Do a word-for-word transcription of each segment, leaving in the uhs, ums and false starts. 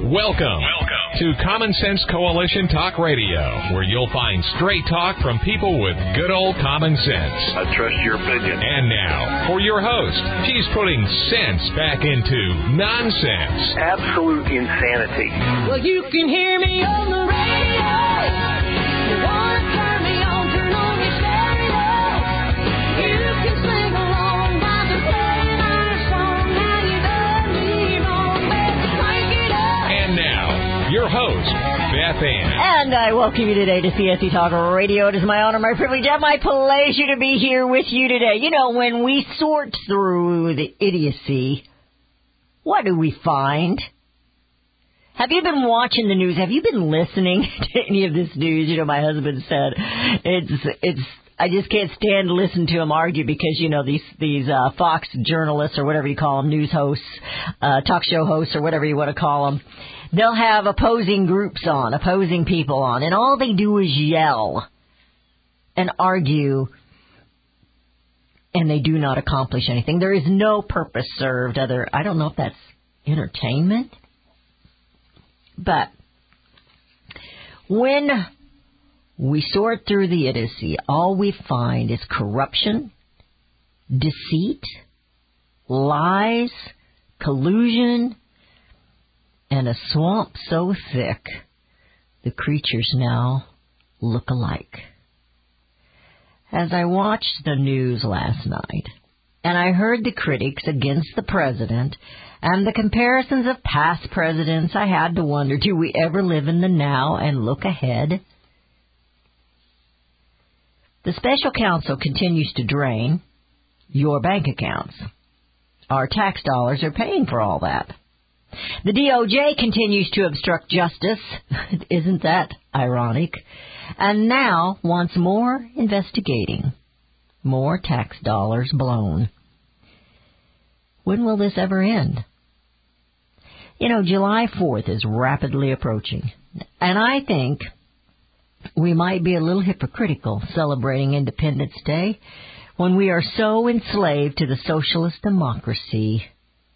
Welcome, Welcome to Common Sense Coalition Talk Radio, where you'll find straight talk from people with good old common sense. I trust your opinion. And now, for your host, she's putting sense back into nonsense. Absolute insanity. Well, you can hear me on the radio. You want to turn me on, turn on your stereo. You can sing along while they're playing our song. Now you done me wrong, baby, crank it up. And now, your host, Beth Ann. And I welcome you today to C S C Talk Radio. It is my honor, my privilege, and my pleasure to be here with you today. You know, when we sort through the idiocy, what do we find? Have you been watching the news? Have you been listening to any of this news? You know, my husband said it's it's. I just can't stand to listen to him argue because, you know, these these uh, Fox journalists or whatever you call them, news hosts, uh, talk show hosts or whatever you want to call them, they'll have opposing groups on, opposing people on, and all they do is yell and argue, and they do not accomplish anything. There is no purpose served other, I don't know if that's entertainment, but when we sort through the idiocy, all we find is corruption, deceit, lies, collusion, and a swamp so thick the creatures now look alike. As I watched the news last night, and I heard the critics against the president and the comparisons of past presidents, I had to wonder, do we ever live in the now and look ahead? The special counsel continues to drain your bank accounts. Our tax dollars are paying for all that. The D O J continues to obstruct justice. Isn't that ironic? And now wants more investigating. More tax dollars blown. When will this ever end? You know, July fourth is rapidly approaching. And I think we might be a little hypocritical celebrating Independence Day when we are so enslaved to the socialist democracy.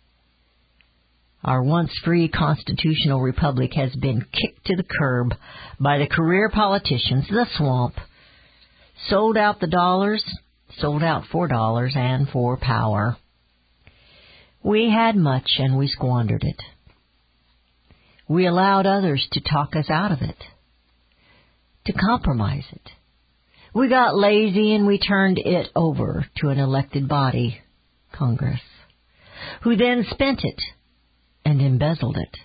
Our once free constitutional republic has been kicked to the curb by the career politicians, the swamp, sold out the dollars, sold out for dollars and for power. We had much and we squandered it. We allowed others to talk us out of it, to compromise it. We got lazy and we turned it over to an elected body, Congress, who then spent it and embezzled it.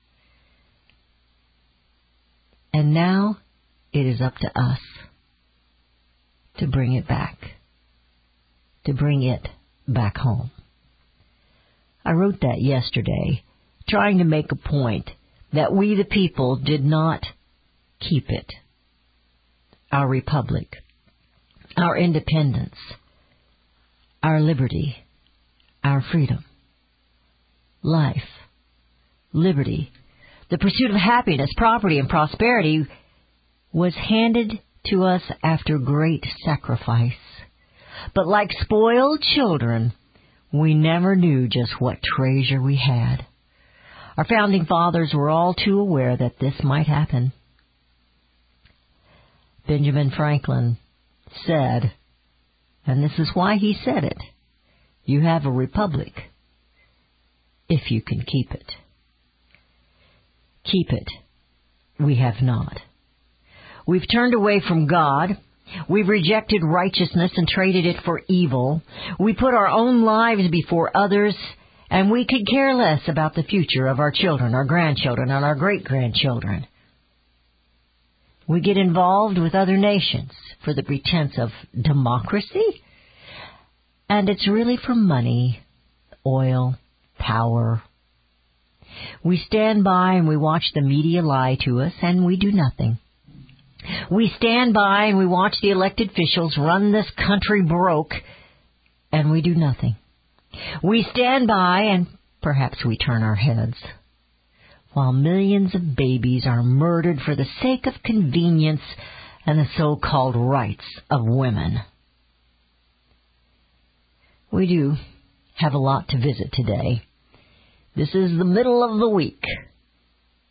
And now it is up to us to bring it back, to bring it back home. I wrote that yesterday, trying to make a point that we the people did not keep it. Our republic, our independence, our liberty, our freedom, life, liberty, the pursuit of happiness, property, and prosperity was handed to us after great sacrifice. But like spoiled children, we never knew just what treasure we had. Our founding fathers were all too aware that this might happen. Benjamin Franklin said, and this is why he said it, you have a republic if you can keep it. Keep it. We have not. We've turned away from God. We've rejected righteousness and traded it for evil. We put our own lives before others, and we could care less about the future of our children, our grandchildren, and our great-grandchildren. We get involved with other nations for the pretense of democracy, and it's really for money, oil, power. We stand by and we watch the media lie to us, and we do nothing. We stand by and we watch the elected officials run this country broke, and we do nothing. We stand by and perhaps we turn our heads, while millions of babies are murdered for the sake of convenience and the so-called rights of women. We do have a lot to visit today. This is the middle of the week.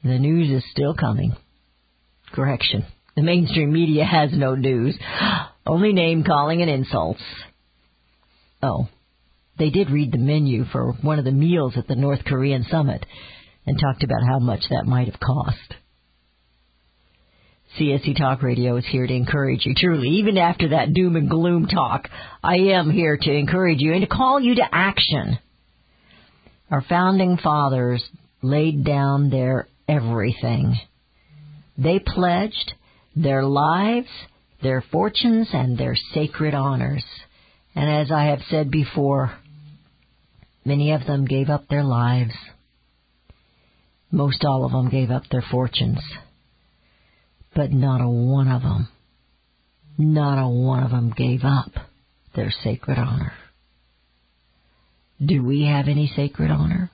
The news is still coming. Correction. The mainstream media has no news. Only name-calling and insults. Oh, they did read the menu for one of the meals at the North Korean summit and talked about how much that might have cost. C S C Talk Radio is here to encourage you, truly. Even after that doom and gloom talk, I am here to encourage you and to call you to action. Our founding fathers laid down their everything. They pledged their lives, their fortunes, and their sacred honors. And as I have said before, many of them gave up their lives. Most all of them gave up their fortunes. But not a one of them, not a one of them gave up their sacred honor. Do we have any sacred honor?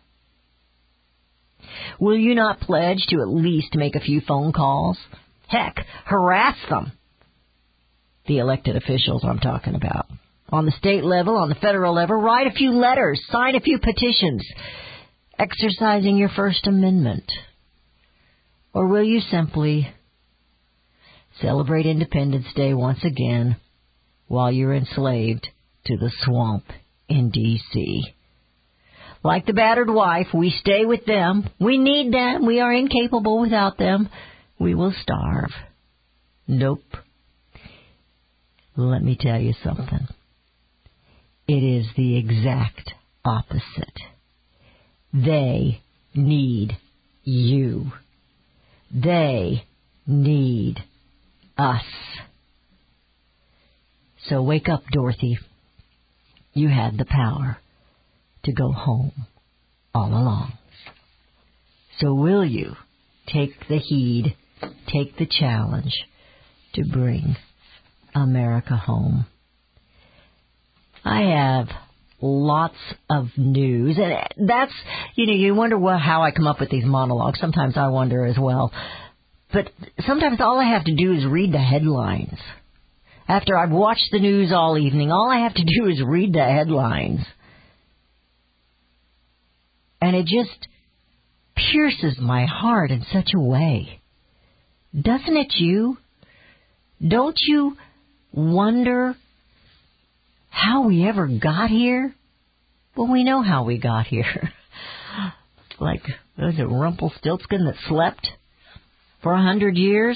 Will you not pledge to at least make a few phone calls? Heck, harass them. The elected officials I'm talking about. On the state level, on the federal level, write a few letters, sign a few petitions, exercising your First Amendment. Or will you simply celebrate Independence Day once again while you're enslaved to the swamp in D C? Like the battered wife, we stay with them. We need them. We are incapable without them. We will starve. Nope. Let me tell you something. It is the exact opposite. They need you. They need us. So wake up, Dorothy. You had the power to go home all along. So will you take the heed, take the challenge to bring America home? I have lots of news, and that's, you know, you wonder well, how I come up with these monologues. Sometimes I wonder as well. But sometimes all I have to do is read the headlines. After I've watched the news all evening, all I have to do is read the headlines. And it just pierces my heart in such a way. Doesn't it you? Don't you wonder how we ever got here? Well, we know how we got here. Like, was it Rumpelstiltskin that slept for a hundred years?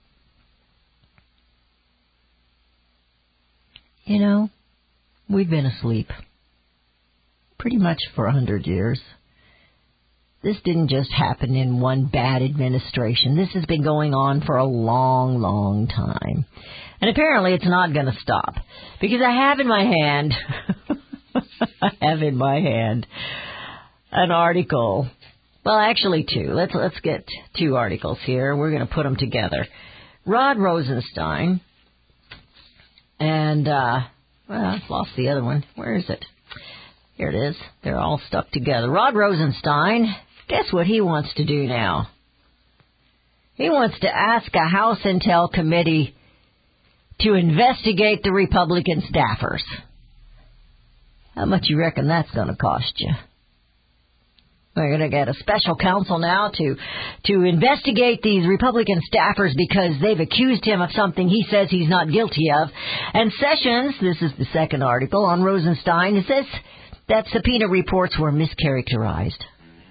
You know, we've been asleep pretty much for a hundred years. This didn't just happen in one bad administration. This has been going on for a long, long time. And apparently it's not going to stop. Because I have in my hand, I have in my hand an article. Well, actually two. Let's, let's get two articles here. We're going to put them together. Rod Rosenstein. And, uh, well, I've lost the other one. Where is it? Here it is. They're all stuck together. Rod Rosenstein, guess what he wants to do now? He wants to ask a House Intel committee to investigate the Republican staffers. How much you reckon that's going to cost you? We're going to get a special counsel now to to investigate these Republican staffers because they've accused him of something he says he's not guilty of. And Sessions, this is the second article on Rosenstein, it says that subpoena reports were mischaracterized.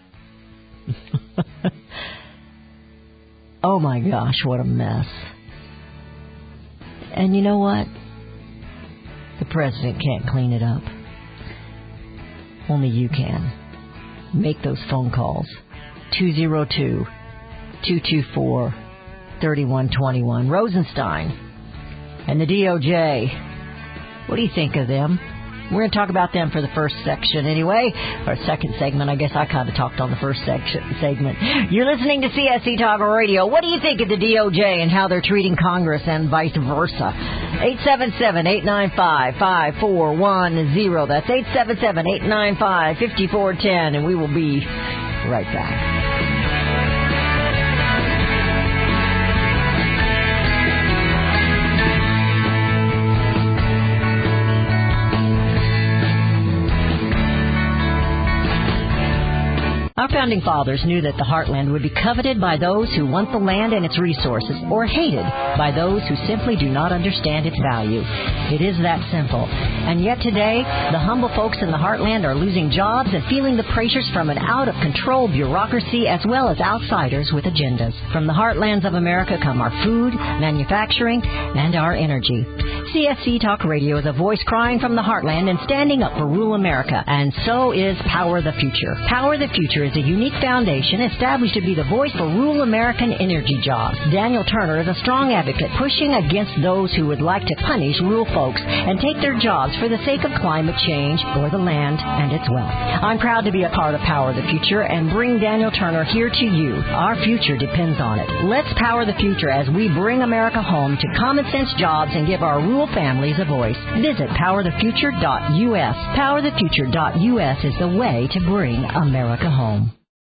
Oh my gosh, what a mess. And you know what? The president can't clean it up. Only you can. Make those phone calls. two oh two, two two four, three one two one. Rosenstein and the D O J. What do you think of them? We're going to talk about them for the first section anyway. Or second segment. I guess I kind of talked on the first section, segment. You're listening to C S C Talk Radio. What do you think of the D O J and how they're treating Congress and vice versa? eight seven seven, eight nine five, five four one zero. That's eight seven seven, eight nine five, five four one zero. And we will be right back. Our founding fathers knew that the heartland would be coveted by those who want the land and its resources, or hated by those who simply do not understand its value. It is that simple. And yet today, the humble folks in the heartland are losing jobs and feeling the pressures from an out-of-control bureaucracy as well as outsiders with agendas. From the heartlands of America come our food, manufacturing, and our energy. C S C Talk Radio is a voice crying from the heartland and standing up for rural America. And so is Power the Future. Power the Future is a unique foundation established to be the voice for rural American energy jobs. Daniel Turner is a strong advocate pushing against those who would like to punish rural folks and take their jobs for the sake of climate change or the land and its wealth. I'm proud to be a part of Power the Future and bring Daniel Turner here to you. Our future depends on it. Let's power the future as we bring America home to common sense jobs and give our rural families a voice. Visit power the future dot U S. power the future dot U S is the way to bring America home.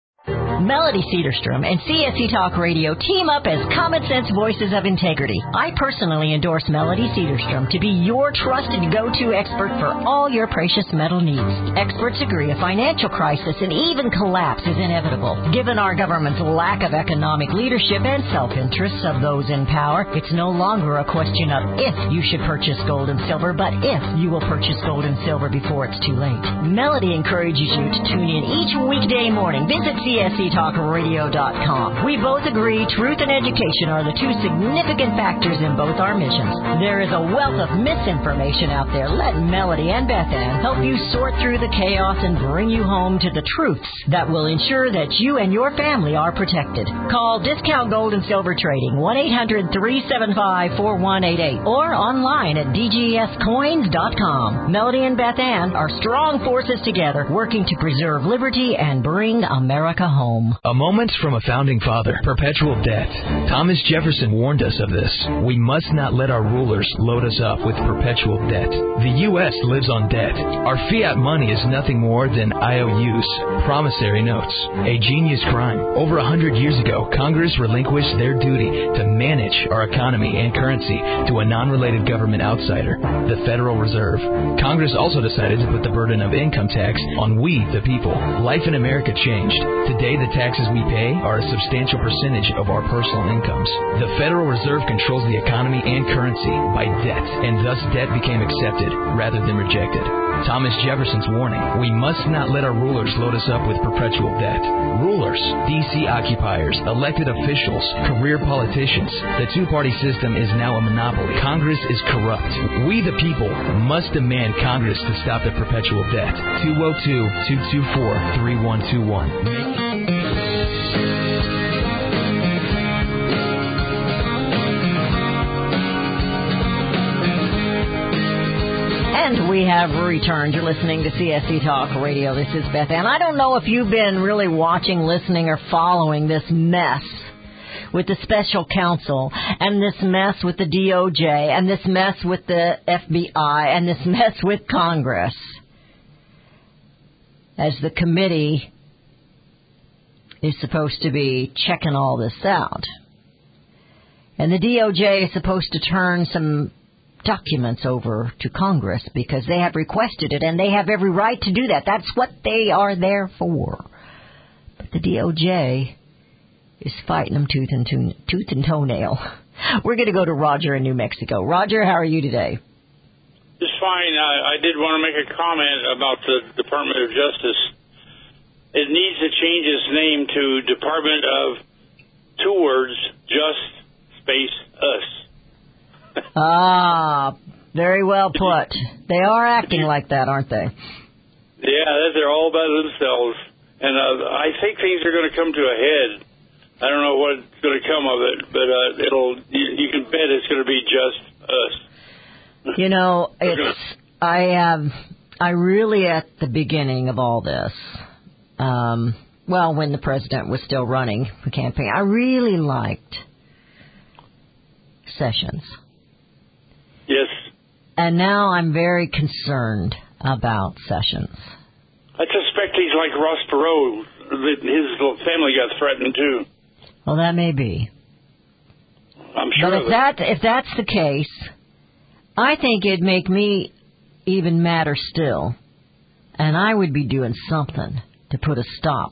Melody Cedarstrom and C S C Talk Radio team up as common sense voices of integrity. I personally endorse Melody Cedarstrom to be your trusted go-to expert for all your precious metal needs. Experts agree a financial crisis and even collapse is inevitable. Given our government's lack of economic leadership and self-interests of those in power, it's no longer a question of if you should purchase gold and silver, but if you will purchase gold and silver before it's too late. Melody encourages you to tune in each weekday morning. Visit C S C talk radio dot com. We both agree truth and education are the two significant factors in both our missions. There is a wealth of misinformation out there. Let Melody and Beth Ann help you sort through the chaos and bring you home to the truths that will ensure that you and your family are protected. Call Discount Gold and Silver Trading, one eight hundred three seven five four one eight eight, or online at d g s coins dot com. Melody and Beth Ann are strong forces together, working to preserve liberty and bring America home. A moment from a founding father. Perpetual debt. Thomas Jefferson warned us of this. We must not let our rulers load us up with perpetual debt. The U S lives on debt. Our fiat money is nothing more than I O Us, promissory notes. A genius crime. Over a hundred years ago, Congress relinquished their duty to manage our economy and currency to a non-related government outsider, the Federal Reserve. Congress also decided to put the burden of income tax on we, the people. Life in America changed. Today, the taxes we pay are a substantial percentage of our personal incomes. The Federal Reserve controls the economy and currency by debt, and thus debt became accepted rather than rejected. Thomas Jefferson's warning, we must not let our rulers load us up with perpetual debt. Rulers, D C occupiers, elected officials, career politicians. The two-party system is now a monopoly. Congress is corrupt. We, the people, must demand Congress to stop the perpetual debt. two oh two, two two four, three one two one. And we have returned. You're listening to C S C Talk Radio. This is Beth Ann. I don't know if you've been really watching, listening, or following this mess with the special counsel, and this mess with the D O J, and this mess with the F B I, and this mess with Congress. As the committee is supposed to be checking all this out. And the D O J is supposed to turn some documents over to Congress because they have requested it, and they have every right to do that. That's what they are there for. But the D O J is fighting them tooth and, to- tooth and toenail. We're going to go to Roger in New Mexico. Roger, how are you today? Just fine. I, I did want to make a comment about the Department of Justice. It needs to change its name to Department of two words, just space us. Ah, very well put. They are acting like that, aren't they? Yeah, they're all by themselves. And uh, I think things are going to come to a head. I don't know what's going to come of it, but uh, it'll. You, you can bet it's going to be just us. You know, it's I um I really at the beginning of all this, um, well, when the president was still running the campaign, I really liked Sessions. Yes. And now I'm very concerned about Sessions. I suspect he's like Ross Perot. His little family got threatened too. Well, that may be. I'm sure. But of if it. that if that's the case, I think it'd make me even madder still, and I would be doing something to put a stop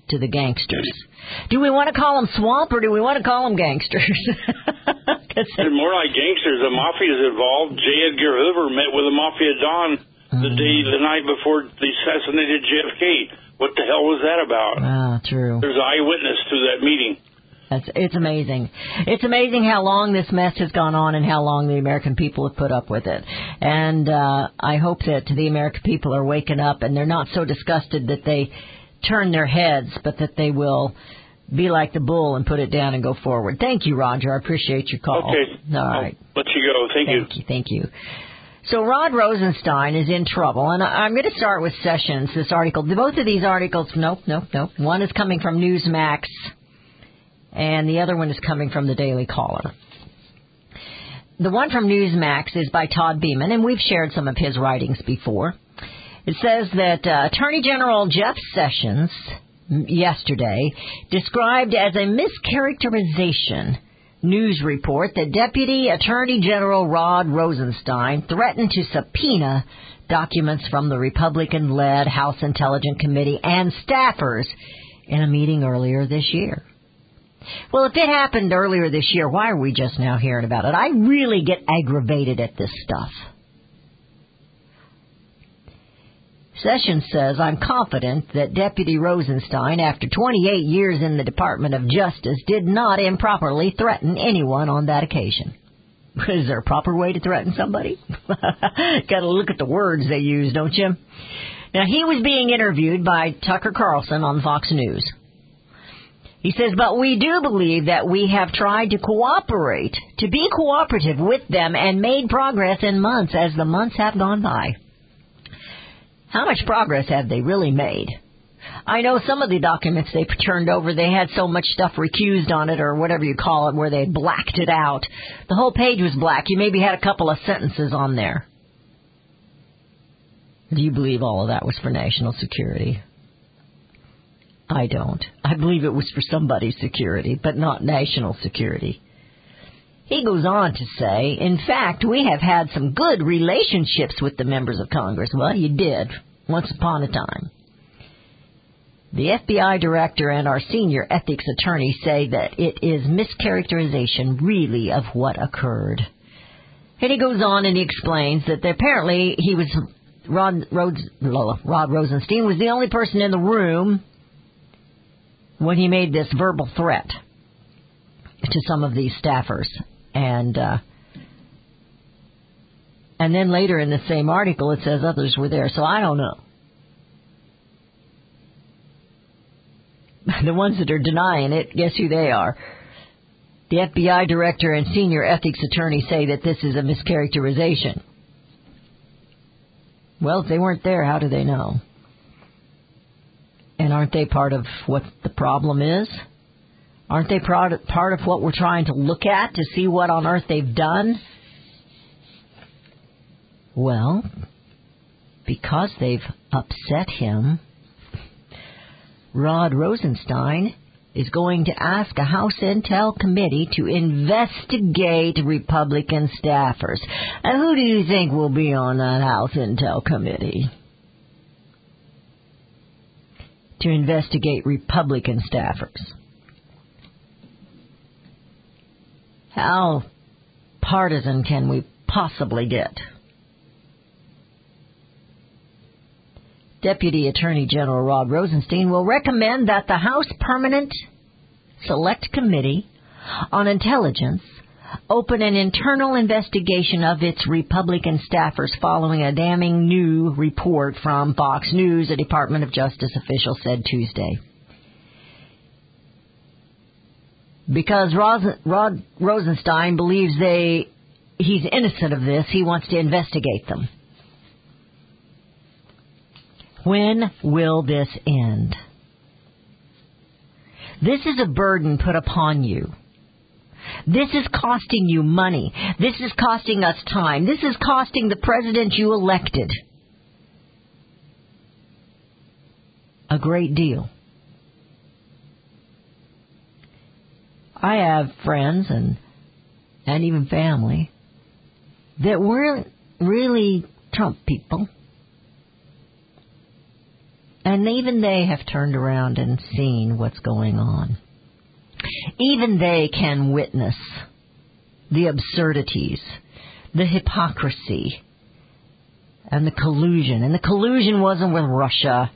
to the gangsters. Do we want to call them swamp or do we want to call them gangsters? They're more like gangsters. The mafia's involved. J. Edgar Hoover met with a mafia don the Mm. day, the night before they assassinated J F K. What the hell was that about? Ah, true. There's an eyewitness to that meeting. That's, it's amazing. It's amazing how long this mess has gone on and how long the American people have put up with it. And uh, I hope that the American people are waking up and they're not so disgusted that they turn their heads, but that they will be like the bull and put it down and go forward. Thank you, Roger. I appreciate your call. Okay. All right. I'll let you go. Thank, Thank you. Thank you. So Rod Rosenstein is in trouble, and I'm going to start with Sessions, this article. Both of these articles, nope, nope, nope. One is coming from Newsmax, and the other one is coming from the Daily Caller. The one from Newsmax is by Todd Beeman, and we've shared some of his writings before. It says that uh, Attorney General Jeff Sessions yesterday described as a mischaracterization news report that Deputy Attorney General Rod Rosenstein threatened to subpoena documents from the Republican-led House Intelligence Committee and staffers in a meeting earlier this year. Well, if it happened earlier this year, why are we just now hearing about it? I really get aggravated at this stuff. Sessions says, I'm confident that Deputy Rosenstein, after twenty-eight years in the Department of Justice, did not improperly threaten anyone on that occasion. Is there a proper way to threaten somebody? Got to look at the words they use, don't you? Now, he was being interviewed by Tucker Carlson on Fox News. He says, but we do believe that we have tried to cooperate, to be cooperative with them and made progress in months as the months have gone by. How much progress have they really made? I know some of the documents they turned over, they had so much stuff recused on it or whatever you call it, where they blacked it out. The whole page was black. You maybe had a couple of sentences on there. Do you believe all of that was for national security? I don't. I believe it was for somebody's security, but not national security. He goes on to say, in fact, we have had some good relationships with the members of Congress. Well, you did, once upon a time. The F B I director and our senior ethics attorney say that it is mischaracterization, really, of what occurred. And he goes on and he explains that apparently he was, Rod, Rhodes, Rod Rosenstein was the only person in the room when he made this verbal threat to some of these staffers. And uh, and then later in the same article, it says others were there. So I don't know. The ones that are denying it, guess who they are? The F B I director and senior ethics attorney say that this is a mischaracterization. Well, if they weren't there, how do they know? And aren't they part of what the problem is? Aren't they part of what we're trying to look at to see what on earth they've done? Well, because they've upset him, Rod Rosenstein is going to ask a House Intel committee to investigate Republican staffers. And who do you think will be on that House Intel committee? To investigate Republican staffers. How partisan can we possibly get? Deputy Attorney General Rod Rosenstein will recommend that the House Permanent Select Committee on Intelligence open an internal investigation of its Republican staffers following a damning new report from Fox News, a Department of Justice official said Tuesday. Because Rod, Rod Rosenstein believes they he's innocent of this, he wants to investigate them. When will this end? This is a burden put upon you. This is costing you money. This is costing us time. This is costing the president you elected a great deal. I have friends and and even family that weren't really Trump people. And even they have turned around and seen what's going on. Even they can witness the absurdities, the hypocrisy, and the collusion. And the collusion wasn't with Russia.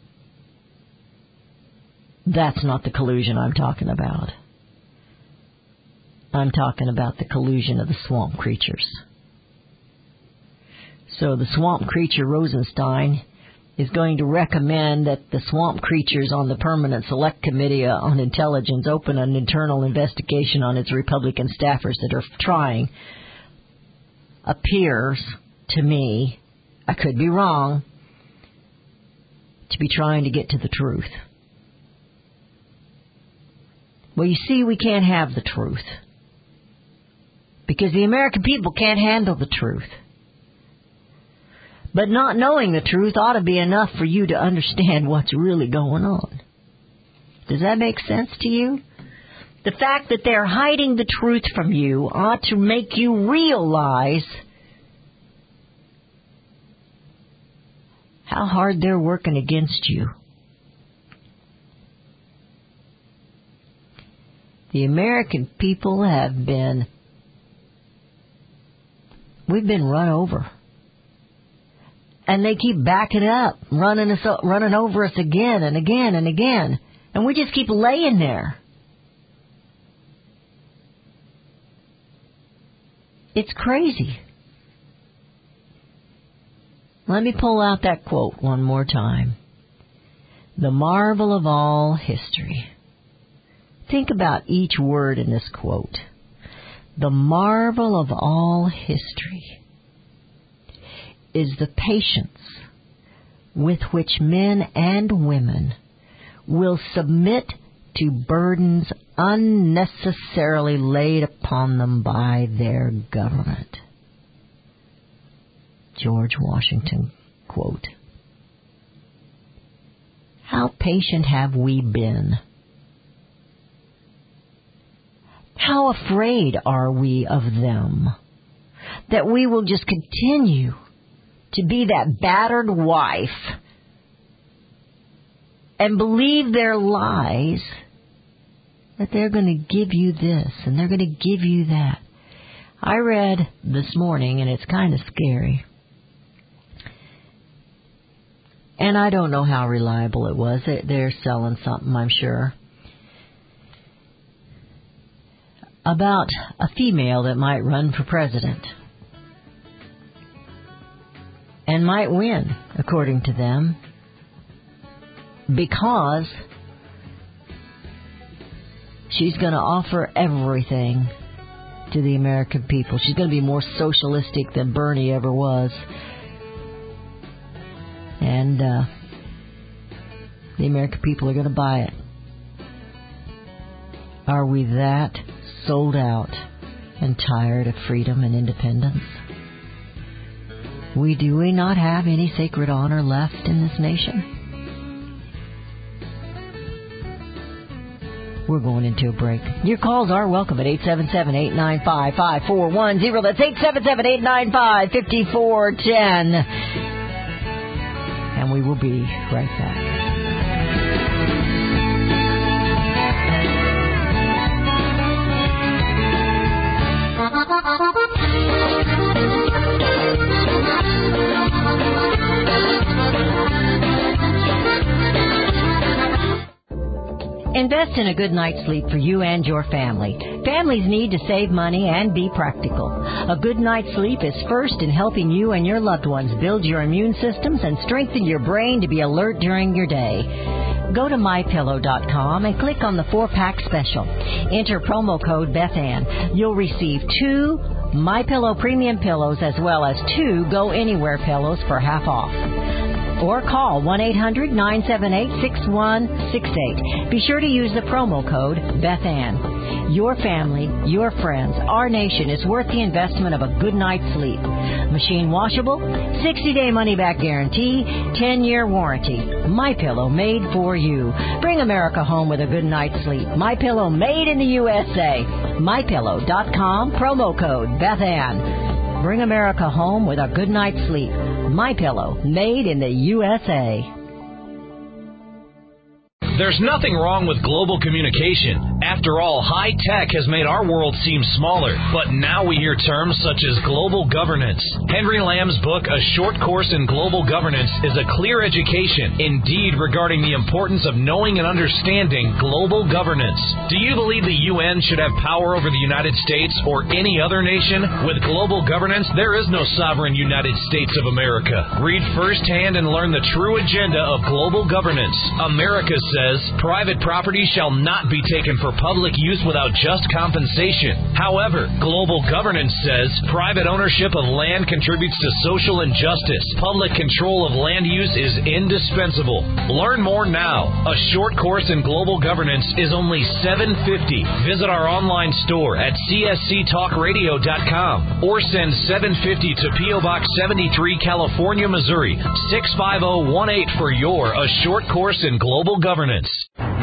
That's not the collusion I'm talking about. I'm talking about the collusion of the swamp creatures. So the swamp creature Rosenstein is going to recommend that the swamp creatures on the Permanent Select Committee on Intelligence open an internal investigation on its Republican staffers that are trying, appears to me, I could be wrong, to be trying to get to the truth. Well, you see, we can't have the truth. Because the American people can't handle the truth. But not knowing the truth ought to be enough for you to understand what's really going on. Does that make sense to you? The fact that they're hiding the truth from you ought to make you realize how hard they're working against you. The American people have been, we've been run over. And they keep backing up, running us, running over us again and again and again. And we just keep laying there. It's crazy. Let me pull out that quote one more time. The marvel of all history. Think about each word in this quote. The marvel of all history is the patience with which men and women will submit to burdens unnecessarily laid upon them by their government. George Washington quote. How patient have we been? How afraid are we of them that we will just continue to be that battered wife and believe their lies that they're going to give you this and they're going to give you that. I read this morning, and it's kind of scary, and I don't know how reliable it was. They're selling something, I'm sure, about a female that might run for president. And might win, according to them, because she's going to offer everything to the American people. She's going to be more socialistic than Bernie ever was. And uh, the American people are going to buy it. Are we that sold out and tired of freedom and independence? We do we not have any sacred honor left in this nation? We're going into a break. Your calls are welcome at eight seven seven, eight nine five, five four one zero. That's eight seven seven, eight nine five, five four one zero. And we will be right back. Invest in a good night's sleep for you and your family. Families need to save money and be practical. A good night's sleep is first in helping you and your loved ones build your immune systems and strengthen your brain to be alert during your day. Go to my pillow dot com and click on the four-pack special. Enter promo code Bethann. You'll receive two MyPillow premium pillows as well as two Go Anywhere pillows for half off. Or call one eight hundred, nine seven eight, six one six eight. Be sure to use the promo code Bethann. Your family, your friends, our nation is worth the investment of a good night's sleep. Machine washable, sixty-day money-back guarantee, ten-year warranty. MyPillow made for you. Bring America home with a good night's sleep. MyPillow made in the U S A. my pillow dot com, promo code Bethann. Bring America home with a good night's sleep. MyPillow, made in the U S A. There's nothing wrong with global communication. After all, high tech has made our world seem smaller. But now we hear terms such as global governance. Henry Lamb's book, A Short Course in Global Governance, is a clear education, indeed, regarding the importance of knowing and understanding global governance. Do you believe the U N should have power over the United States or any other nation? With global governance, there is no sovereign United States of America. Read firsthand and learn the true agenda of global governance. America says private property shall not be taken for public use without just compensation. However, global governance says private ownership of land contributes to social injustice. Public control of land use is indispensable. Learn more now. A Short Course in Global Governance is only seven dollars and fifty cents. Visit our online store at c s c talk radio dot com or send seven dollars and fifty cents to P O Box seventy-three, California, Missouri, six five zero one eight for your A Short Course in Global Governance.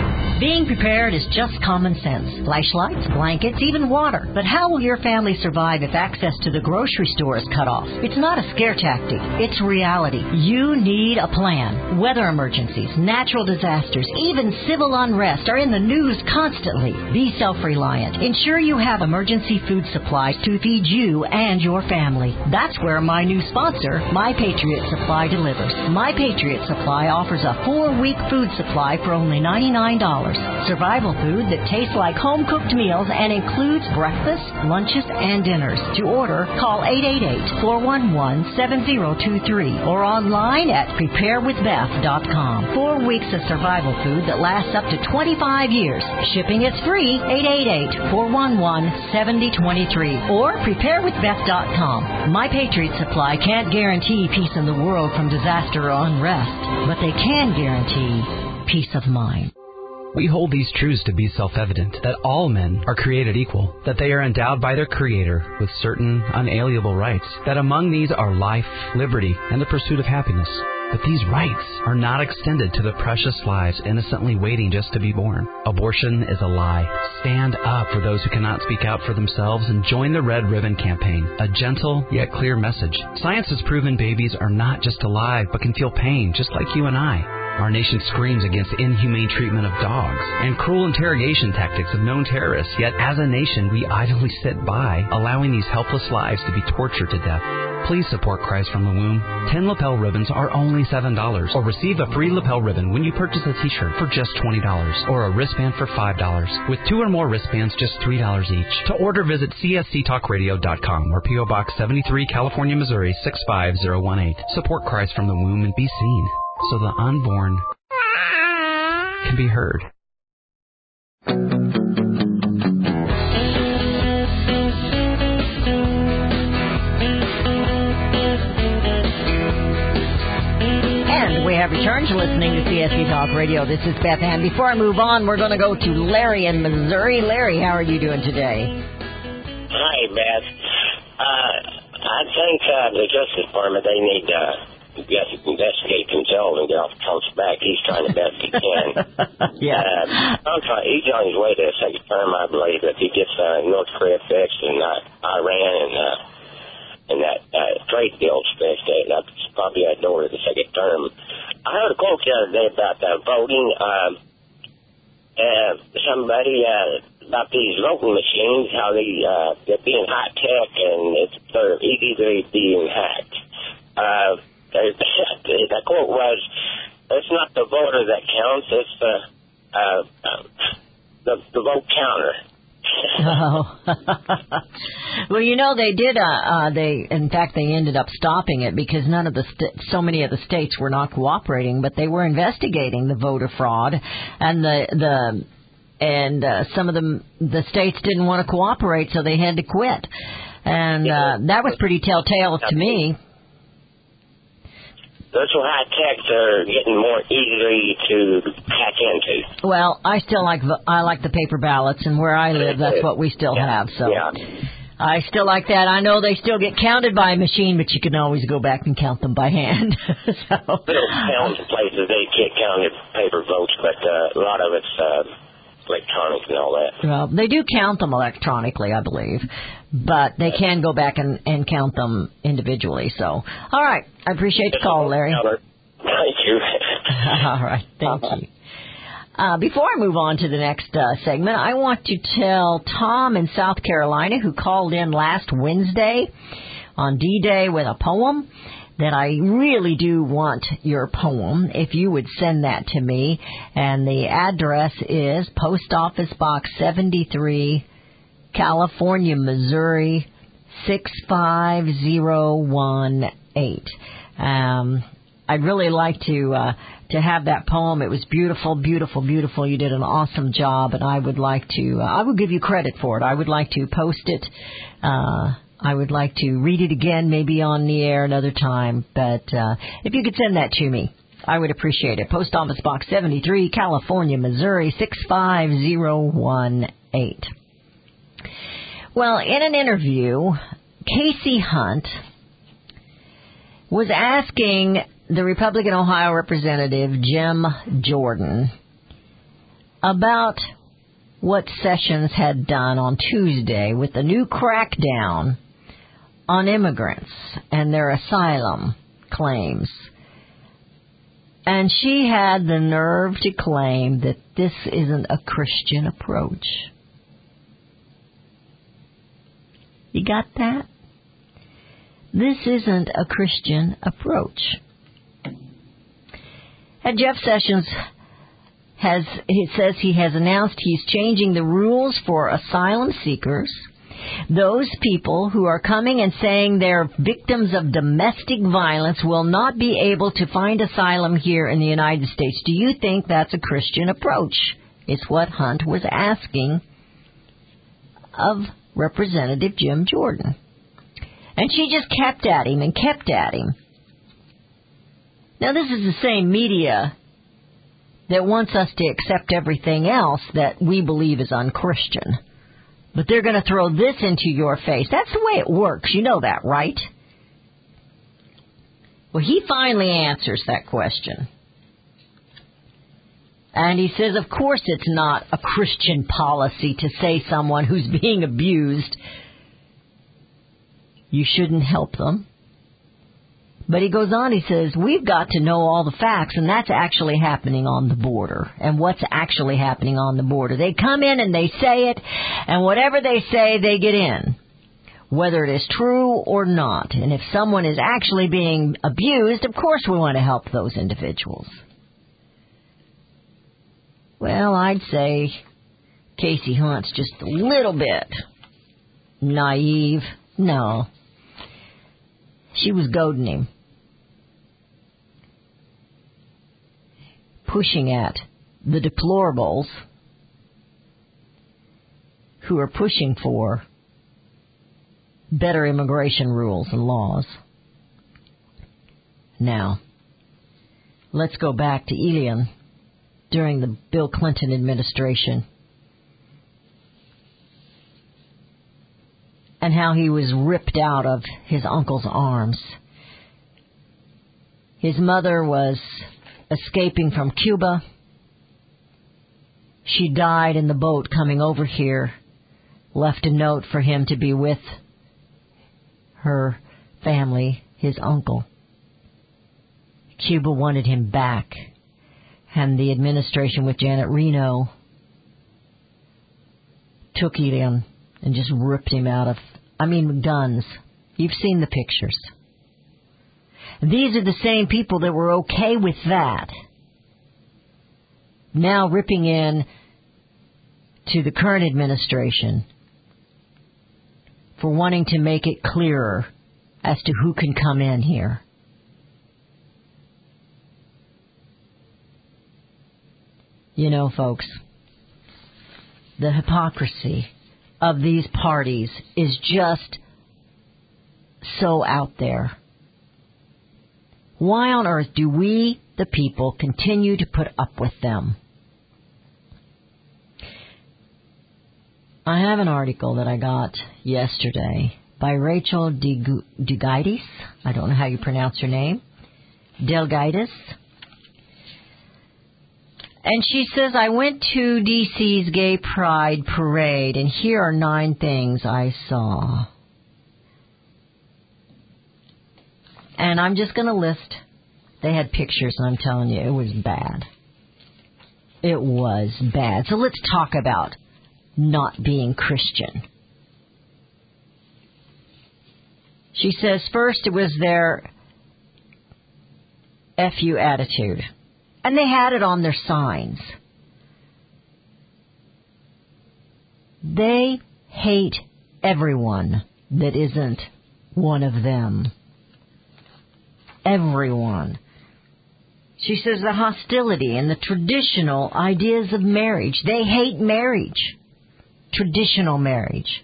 Being prepared is just common sense. Flashlights, blankets, even water. But how will your family survive if access to the grocery store is cut off? It's not a scare tactic. It's reality. You need a plan. Weather emergencies, natural disasters, even civil unrest are in the news constantly. Be self-reliant. Ensure you have emergency food supplies to feed you and your family. That's where my new sponsor, My Patriot Supply, delivers. My Patriot Supply offers a four-week food supply for only ninety-nine dollars. Survival food that tastes like home-cooked meals and includes breakfast, lunches, and dinners. To order, call eight eight eight, four one one, seven zero two three or online at prepare with beth dot com. Four weeks of survival food that lasts up to twenty-five years. Shipping is free, eight eight eight, four one one, seven zero two three or prepare with beth dot com. My Patriot Supply can't guarantee peace in the world from disaster or unrest, but they can guarantee peace of mind. We hold these truths to be self-evident, that all men are created equal, that they are endowed by their Creator with certain unalienable rights, that among these are life, liberty, and the pursuit of happiness. But these rights are not extended to the precious lives innocently waiting just to be born. Abortion is a lie. Stand up for those who cannot speak out for themselves and join the Red Ribbon Campaign, a gentle yet clear message. Science has proven babies are not just alive, but can feel pain just like you and I. Our nation screams against inhumane treatment of dogs and cruel interrogation tactics of known terrorists, yet as a nation we idly sit by, allowing these helpless lives to be tortured to death. Please support Christ from the Womb. Ten lapel ribbons are only seven dollars, or receive a free lapel ribbon when you purchase a t-shirt for just twenty dollars, or a wristband for five dollars. With two or more wristbands, just three dollars each. To order, visit c s c talk radio dot com or P O Box seventy-three, California, Missouri, six five zero one eight. Support Christ from the Womb and be seen, so the unborn can be heard. And we have returned to listening to C S C Talk Radio. This is Beth, and before I move on, we're going to go to Larry in Missouri. Larry, how are you doing today? Hi, Beth. Uh, I think uh, the Justice Department, they need to uh, Yes, investigate themselves and get off Trump's back. He's trying the best he can. yeah. Uh, Trump's on, he's on his way to a second term, I believe, if he gets uh, North Korea fixed and uh, Iran and uh, and that uh, trade deal's fixed. Uh, that's probably a door to the second term. I heard a quote the other day about uh, voting. Um, uh, somebody uh, about these voting machines, how they uh, they're being high tech and it's, they're easily being hacked. Uh, The quote was, "It's not the voter that counts; it's the uh, uh, the, the vote counter." Oh. Well, you know, they did. Uh, uh, they, in fact, they ended up stopping it because none of the st- so many of the states were not cooperating, but they were investigating the voter fraud, and the the and uh, some of them the states didn't want to cooperate, so they had to quit, and uh, that was pretty telltale to me. Those who high techs are getting more easily to hack into. Well, I still like I like the paper ballots, and where I live, that's what we still yeah. have. So yeah. I still like that. I know they still get counted by a machine, but you can always go back and count them by hand. so little towns and places they can't count paper votes, but uh, a lot of it's uh, electronic and all that. Well, they do count them electronically, I believe, but they can go back and, and count them individually. So, all right. I appreciate the call, Larry. Thank you. All right. Thank you. Uh, before I move on to the next uh, segment, I want to tell Tom in South Carolina, who called in last Wednesday on D-Day with a poem, that I really do want your poem, if you would send that to me. And the address is Post Office Box seventy-three, California, Missouri, six five zero one eight. Um, I'd really like to uh, to have that poem. It was beautiful, beautiful, beautiful. You did an awesome job, and I would like to, uh, I would give you credit for it. I would like to post it. Uh, I would like to read it again, maybe on the air another time. But uh, if you could send that to me, I would appreciate it. Post Office Box seventy-three, California, Missouri, six five zero one eight. Well, in an interview, Casey Hunt was asking the Republican Ohio Representative Jim Jordan about what Sessions had done on Tuesday with the new crackdown on immigrants and their asylum claims. And she had the nerve to claim that this isn't a Christian approach. You got that? This isn't a Christian approach. And Jeff Sessions has, he says he has announced he's changing the rules for asylum seekers, those people who are coming and saying they're victims of domestic violence will not be able to find asylum here in the United States. Do you think that's a Christian approach? It's what Hunt was asking of Representative Jim Jordan. And she just kept at him and kept at him. Now, this is the same media that wants us to accept everything else that we believe is unchristian. But they're going to throw this into your face. That's the way it works. You know that, right? Well, he finally answers that question. And he says, of course it's not a Christian policy to say someone who's being abused, you shouldn't help them. But he goes on, he says, we've got to know all the facts, and that's actually happening on the border. And what's actually happening on the border? They come in and they say it, and whatever they say, they get in, whether it is true or not. And if someone is actually being abused, of course we want to help those individuals. Well, I'd say Casey Hunt's just a little bit naive. No. She was goading him, pushing at the deplorables who are pushing for better immigration rules and laws. Now, let's go back to Elian during the Bill Clinton administration and how he was ripped out of his uncle's arms. His mother was escaping from Cuba. She died in the boat coming over here, left a note for him to be with her family, his uncle. Cuba wanted him back, and the administration with Janet Reno took Elian and just ripped him out of, I mean, guns. You've seen the pictures. These are the same people that were okay with that, now ripping in to the current administration for wanting to make it clearer as to who can come in here. You know, folks, the hypocrisy of these parties is just so out there. Why on earth do we, the people, continue to put up with them? I have an article that I got yesterday by Rachel Delgaitis. I don't know how you pronounce her name. Delgaitis. And she says, I went to D C's Gay Pride Parade, and here are nine things I saw. And I'm just going to list. They had pictures, and I'm telling you, it was bad. It was bad. So let's talk about not being Christian. She says first it was their F you attitude. And they had it on their signs. They hate everyone that isn't one of them. Everyone. She says the hostility and the traditional ideas of marriage. They hate marriage. Traditional marriage.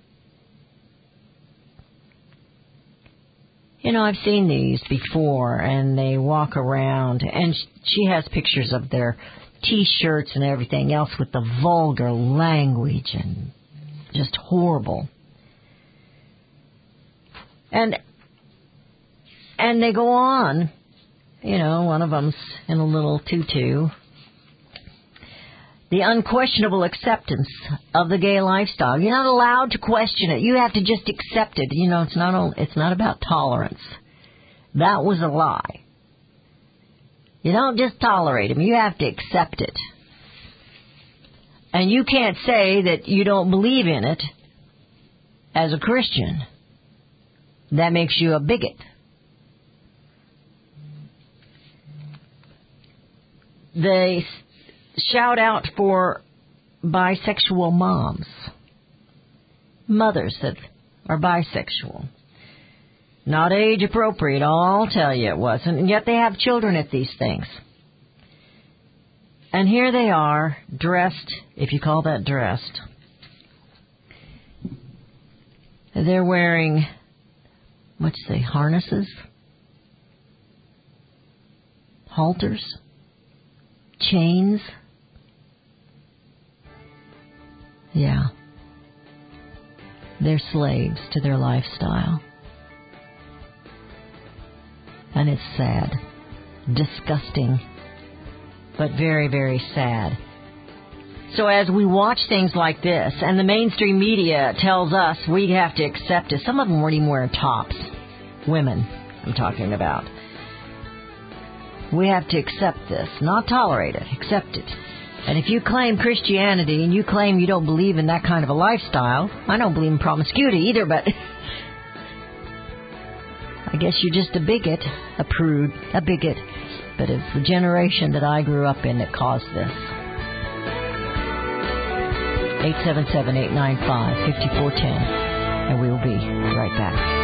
You know, I've seen these before, and they walk around, and she has pictures of their T-shirts and everything else with the vulgar language and just horrible. And and they go on, you know, one of them's in a little tutu. The unquestionable acceptance of the gay lifestyle. You're not allowed to question it. You have to just accept it. You know, it's not it's not about tolerance. That was a lie. You don't just tolerate them. You have to accept it. And you can't say that you don't believe in it as a Christian. That makes you a bigot. They shout out for bisexual moms, mothers that are bisexual. Not age appropriate, I'll tell you it wasn't, and yet they have children at these things. And here they are, dressed, if you call that dressed. They're wearing, what's they, harnesses? Halters? Chains? Yeah. They're slaves to their lifestyle. And it's sad. Disgusting. But very, very sad. So as we watch things like this, and the mainstream media tells us we have to accept it. Some of them weren't even wearing tops. Women, I'm talking about. We have to accept this. Not tolerate it. Accept it. And if you claim Christianity and you claim you don't believe in that kind of a lifestyle, I don't believe in promiscuity either, but I guess you're just a bigot, a prude, a bigot. But it's the generation that I grew up in that caused this. eight seven seven, eight nine five, five four one zero. And we will be right back.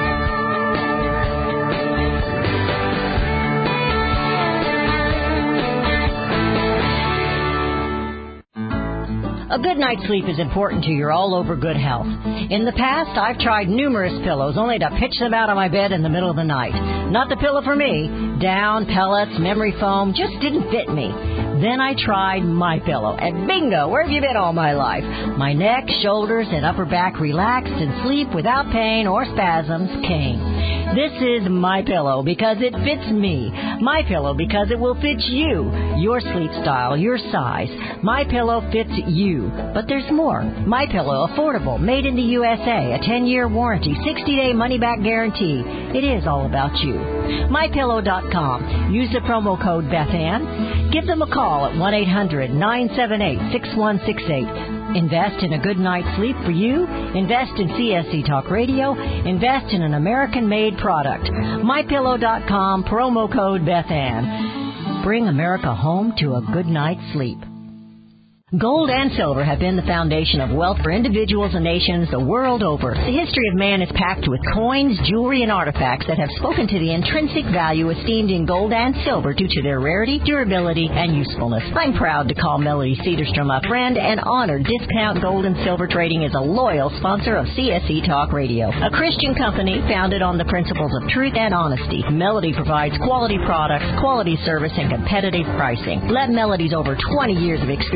A good night's sleep is important to your all-over good health. In the past, I've tried numerous pillows only to pitch them out of my bed in the middle of the night. Not the pillow for me. Down, pellets, memory foam just didn't fit me. Then I tried My Pillow, and bingo, where have you been all my life? My neck, shoulders, and upper back relaxed, and sleep without pain or spasms came. This is My Pillow because it fits me. My Pillow because it will fit you, your sleep style, your size. My Pillow fits you. But there's more. My Pillow, affordable, made in the U S A, a ten-year warranty, sixty-day money-back guarantee. It is all about you. My Pillow dot com. Use the promo code BethAnn. Give them a call at one eight hundred, nine seven eight, six one six eight. Invest in a good night's sleep for you. Invest in C S C Talk Radio. Invest in an American-made product. My Pillow dot com, promo code BethAnn. Bring America home to a good night's sleep. Gold and silver have been the foundation of wealth for individuals and nations the world over. The history of man is packed with coins, jewelry, and artifacts that have spoken to the intrinsic value esteemed in gold and silver due to their rarity, durability, and usefulness. I'm proud to call Melody Cedarstrom a friend and honor Discount Gold and Silver Trading as a loyal sponsor of C S C Talk Radio, a Christian company founded on the principles of truth and honesty. Melody provides quality products, quality service, and competitive pricing. Let Melody's over twenty years of experience in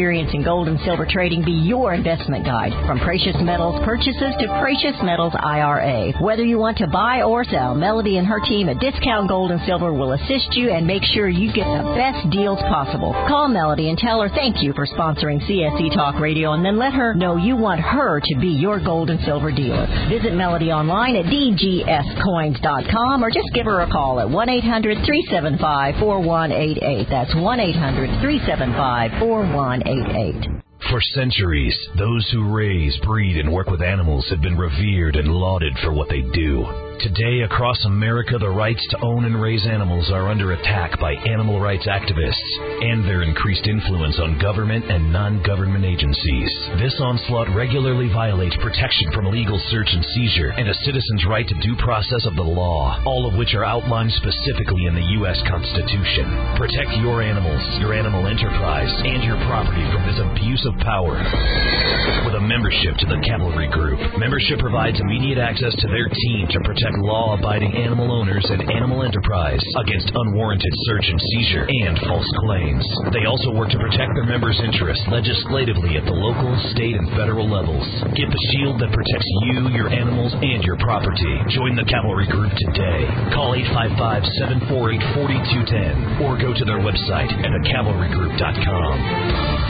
Gold and Silver Trading be your investment guide. From precious metals purchases to precious metals I R A. Whether you want to buy or sell, Melody and her team at Discount Gold and Silver will assist you and make sure you get the best deals possible. Call Melody and tell her thank you for sponsoring C S C Talk Radio, and then let her know you want her to be your gold and silver dealer. Visit Melody online at d g s coins dot com or just give her a call at one eight hundred three seven five four one eight eight. That's one eight hundred three seven five four one eight eight. For centuries, those who raise, breed, and work with animals have been revered and lauded for what they do. Today, across America, the rights to own and raise animals are under attack by animal rights activists and their increased influence on government and non-government agencies. This onslaught regularly violates protection from illegal search and seizure and a citizen's right to due process of the law, all of which are outlined specifically in the U S Constitution. Protect your animals, your animal enterprise, and your property from this abuse of power. With a membership to the Cavalry Group, membership provides immediate access to their team to protect law-abiding animal owners and animal enterprise against unwarranted search and seizure and false claims. They also work to protect their members' interests legislatively at the local, state, and federal levels. Get the shield that protects you, your animals, and your property. Join the Cavalry Group today. Call eight five five, seven four eight, four two one zero or go to their website at the cavalry group dot com.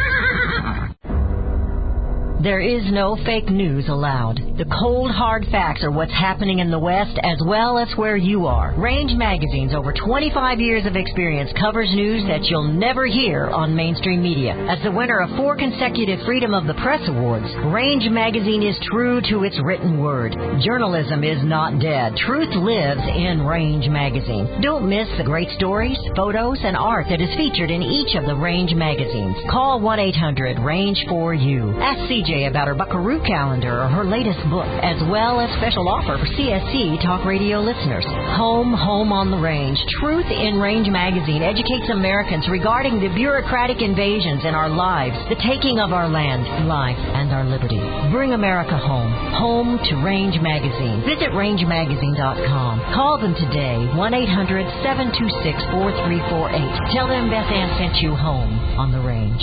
There is no fake news allowed. The cold, hard facts are what's happening in the West as well as where you are. Range Magazine's over twenty-five years of experience covers news that you'll never hear on mainstream media. As the winner of four consecutive Freedom of the Press Awards, Range Magazine is true to its written word. Journalism is not dead. Truth lives in Range Magazine. Don't miss the great stories, photos, and art that is featured in each of the Range magazines. Call one eight hundred range four U. Ask C J about her Buckaroo calendar or her latest book, as well as special offer for C S C Talk Radio listeners. Home, home on the range. Truth in Range Magazine educates Americans regarding the bureaucratic invasions in our lives, the taking of our land, life, and our liberty. Bring America home. Home to Range Magazine. Visit range magazine dot com. Call them today, one eight hundred seven two six four three four eight. Tell them Beth Ann sent you home on the range.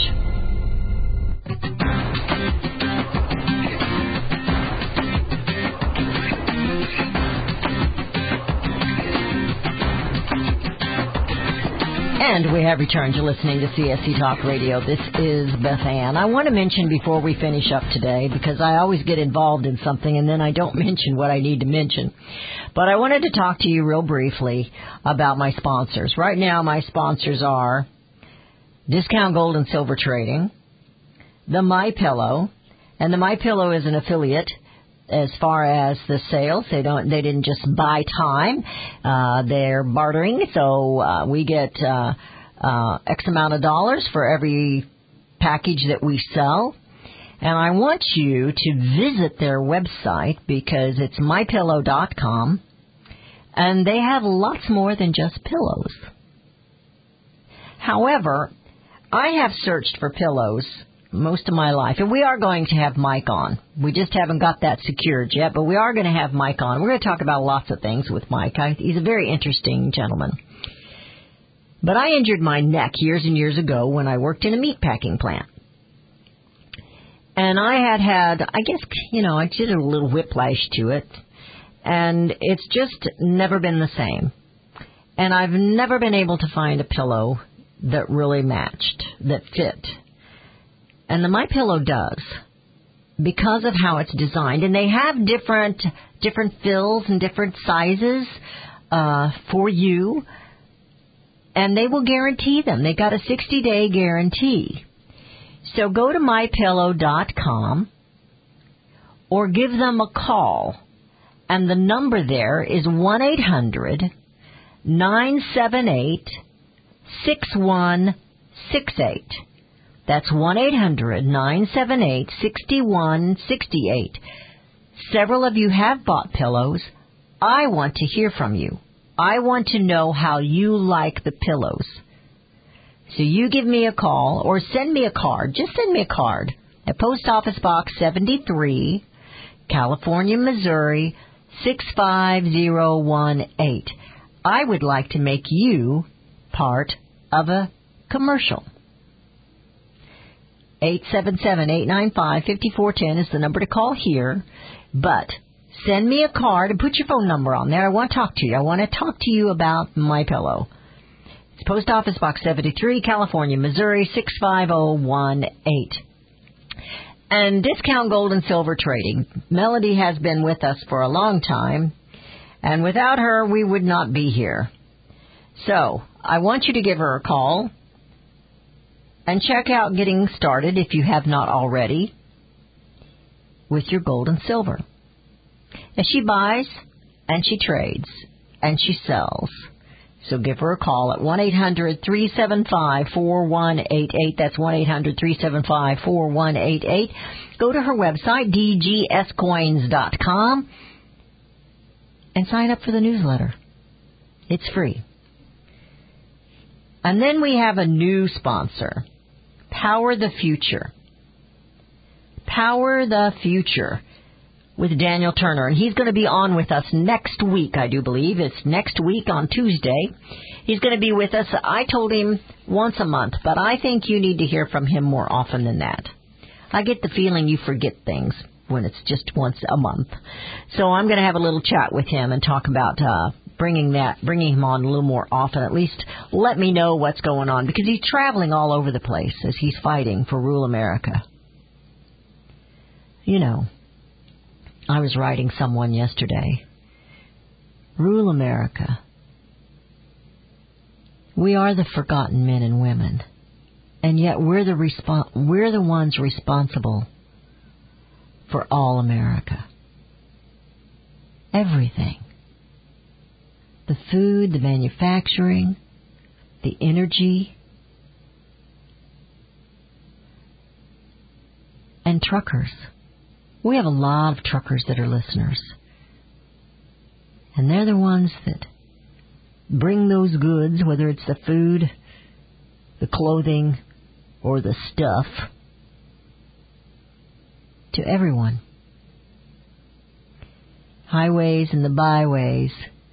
And we have returned to listening to C S C Talk Radio. This is Beth Ann. I want to mention before we finish up today, because I always get involved in something and then I don't mention what I need to mention. But I wanted to talk to you real briefly about my sponsors. Right now, my sponsors are Discount Gold and Silver Trading, the MyPillow, and the MyPillow is an affiliate. As far as the sales, they don't. They didn't just buy time. Uh, they're bartering, so uh, we get uh, uh, X amount of dollars for every package that we sell. And I want you to visit their website because it's my pillow dot com, and they have lots more than just pillows. However, I have searched for pillows most of my life, and we are going to have Mike on. We just haven't got that secured yet, but we are going to have Mike on. We're going to talk about lots of things with Mike. I, he's a very interesting gentleman. But I injured my neck years and years ago when I worked in a meat packing plant. And I had had, I guess, you know, I did a little whiplash to it, and it's just never been the same. And I've never been able to find a pillow that really matched, that fit. And the MyPillow does, because of how it's designed. And they have different different fills and different sizes uh, for you, and they will guarantee them. They got a sixty-day guarantee. So go to my pillow dot com or give them a call, and the number there is one eight hundred nine seven eight six one six eight. That's one eight hundred nine seven eight six one six eight. Several of you have bought pillows. I want to hear from you. I want to know how you like the pillows. So you give me a call or send me a card. Just send me a card at Post Office Box seventy-three, California, Missouri, six five zero one eight. I would like to make you part of a commercial. eight seven seven, eight nine five, five four one zero is the number to call here. But send me a card and put your phone number on there. I want to talk to you. I want to talk to you about MyPillow. It's Post Office Box seventy-three, California, Missouri, six five zero one eight. And Discount Gold and Silver Trading. Melody has been with us for a long time, and without her, we would not be here. So, I want you to give her a call and check out getting started, if you have not already, with your gold and silver. And she buys, and she trades, and she sells. So give her a call at one eight hundred, three seven five, four one eight eight. That's one eight hundred, three seven five, four one eight eight. Go to her website, d g s coins dot com, and sign up for the newsletter. It's free. And then we have a new sponsor, Power the Future. Power the Future with Daniel Turner. And he's going to be on with us next week, I do believe. It's next week on Tuesday. He's going to be with us. I told him once a month, but I think you need to hear from him more often than that. I get the feeling you forget things when it's just once a month. So I'm going to have a little chat with him and talk about uh, bringing that, bringing him on a little more often. At least let me know what's going on, because he's traveling all over the place as he's fighting for Rule America. You know, I was writing someone yesterday. Rule America. We are the forgotten men and women, and yet we're the respon- we're the ones responsible for all America. Everything. The food, the manufacturing, the energy, and truckers. We have a lot of truckers that are listeners. And they're the ones that bring those goods, whether it's the food, the clothing, or the stuff, to everyone. Highways and the byways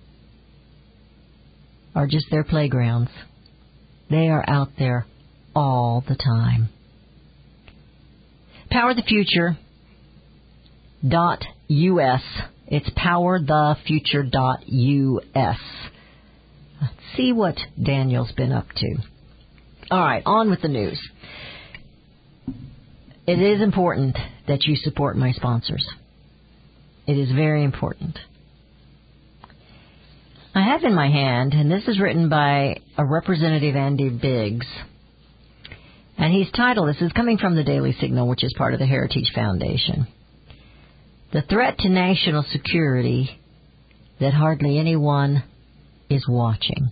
are just their playgrounds. They are out there all the time. Power the Future. Dot U.S. It's power the future dot U S. Let's see what Daniel's been up to. All right, on with the news. It is important that you support my sponsors. It is very important. I have in my hand, and this is written by a Representative Andy Biggs, and he's titled, this is coming from the Daily Signal, which is part of the Heritage Foundation. The threat to national security that hardly anyone is watching.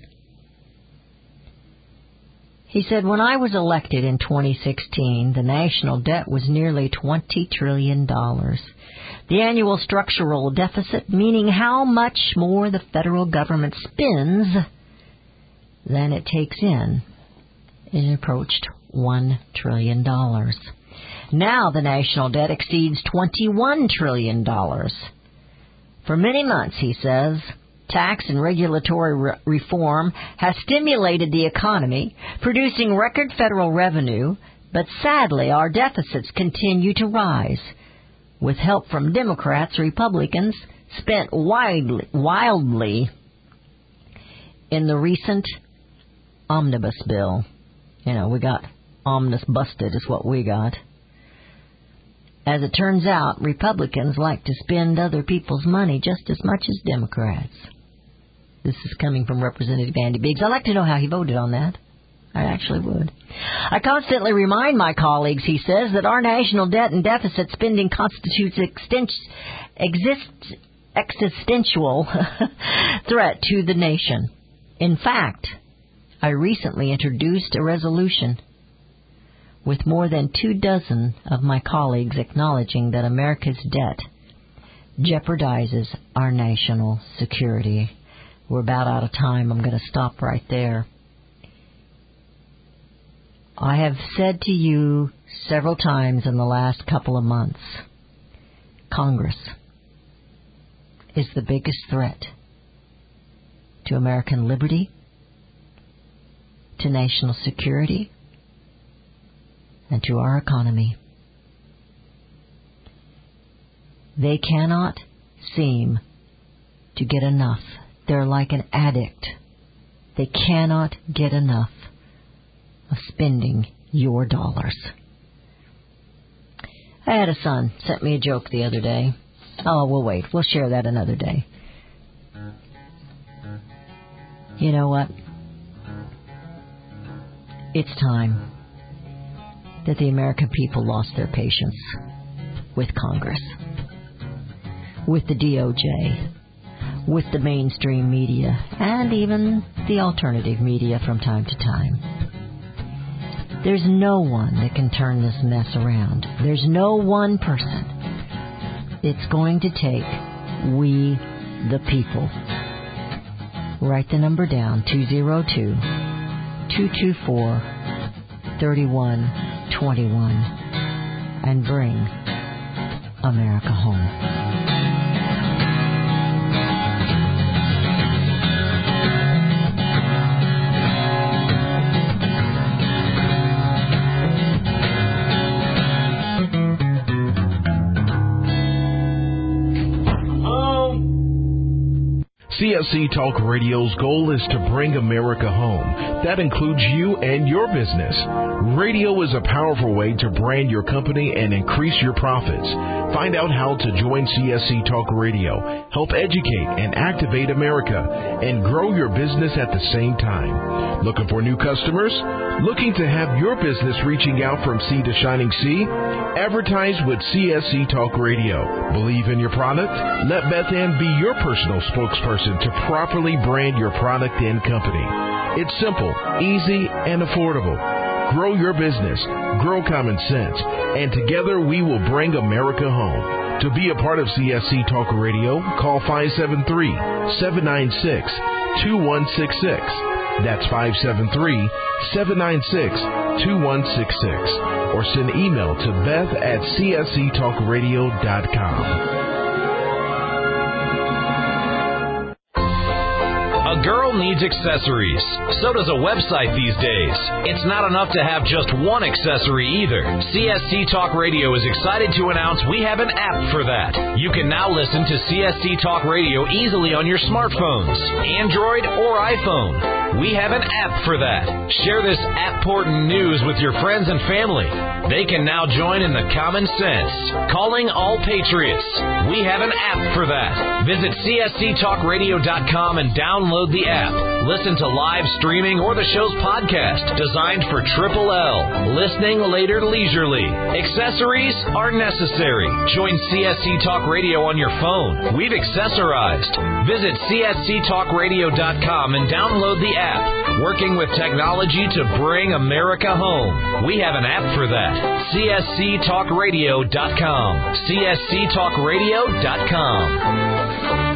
He said, when I was elected in twenty sixteen, the national debt was nearly twenty trillion dollars. The annual structural deficit, meaning how much more the federal government spends than it takes in, it approached one trillion dollars. Now the national debt exceeds twenty-one trillion dollars. For many months, he says, tax and regulatory re- reform has stimulated the economy, producing record federal revenue, but sadly our deficits continue to rise. With help from Democrats, Republicans spent widely, wildly in the recent omnibus bill. You know, we got omnibus busted is what we got. As it turns out, Republicans like to spend other people's money just as much as Democrats. This is coming from Representative Andy Biggs. I'd like to know how he voted on that. I actually would. I constantly remind my colleagues, he says, that our national debt and deficit spending constitutes exist, exist, existential threat to the nation. In fact, I recently introduced a resolution with more than two dozen of my colleagues acknowledging that America's debt jeopardizes our national security. We're about out of time. I'm going to stop right there. I have said to you several times in the last couple of months, Congress is the biggest threat to American liberty, to national security, and to our economy. They cannot seem to get enough. They're like an addict. They cannot get enough of spending your dollars. I had a son sent me a joke the other day. Oh, we'll wait. We'll share that another day. You know what? It's time that the American people lost their patience with Congress, with the D O J, with the mainstream media, and even the alternative media from time to time. There's no one that can turn this mess around. There's no one person. It's going to take we, the people. Write the number down, two oh two, two two four, three one two one, and bring America home. C S C Talk Radio's goal is to bring America home. That includes you and your business. Radio is a powerful way to brand your company and increase your profits. Find out how to join C S C Talk Radio, help educate and activate America, and grow your business at the same time. Looking for new customers? Looking to have your business reaching out from sea to shining sea? Advertise with C S C Talk Radio. Believe in your product? Let Beth Ann be your personal spokesperson to properly brand your product and company. It's simple, easy, and affordable. Grow your business, grow common sense, and together we will bring America home. To be a part of C S C Talk Radio, call five seven three, seven nine six, two one six six. That's five seven three, seven nine six, two one six six. Or send email to beth at c s c talk radio dot com. A girl needs accessories. So does a website these days. It's not enough to have just one accessory either. C S C Talk Radio is excited to announce we have an app for that. You can now listen to C S C Talk Radio easily on your smartphones, Android or iPhone. We have an app for that. Share this app-portant news with your friends and family. They can now join in the common sense. Calling all patriots. We have an app for that. Visit c s c talk radio dot com and download the app. Listen to live streaming or the show's podcast, designed for Triple L. Listening later leisurely. Accessories are necessary. Join C S C Talk Radio on your phone. We've accessorized. Visit c s c talk radio dot com and download the app. Working with technology to bring America home. We have an app for that. c s c talk radio dot com. c s c talk radio dot com.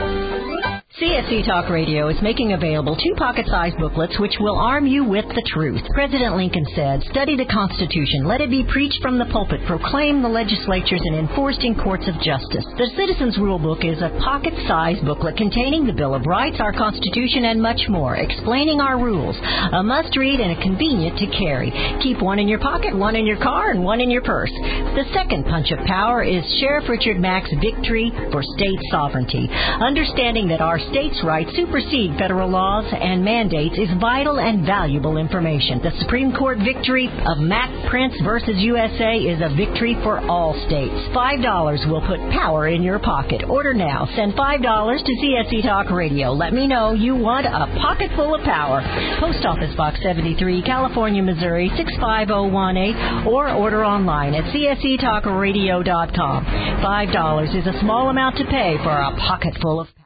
C S C Talk Radio is making available two pocket-sized booklets which will arm you with the truth. President Lincoln said, "Study the Constitution. Let it be preached from the pulpit, proclaimed the legislatures, and enforced in courts of justice." The Citizens Rule Book is a pocket-sized booklet containing the Bill of Rights, our Constitution, and much more, explaining our rules. A must-read and a convenient to carry. Keep one in your pocket, one in your car, and one in your purse. The second punch of power is Sheriff Richard Mack's Victory for State Sovereignty. Understanding that our states' rights supersede federal laws and mandates is vital and valuable information. The Supreme Court victory of Mack Prince versus U S A is a victory for all states. Five dollars will put power in your pocket. Order now. Send five dollars to C S C Talk Radio. Let me know you want a pocket full of power. Post Office Box seventy-three, California, Missouri, six five zero one eight, or order online at c s c talk radio dot com. Five dollars is a small amount to pay for a pocket full of power.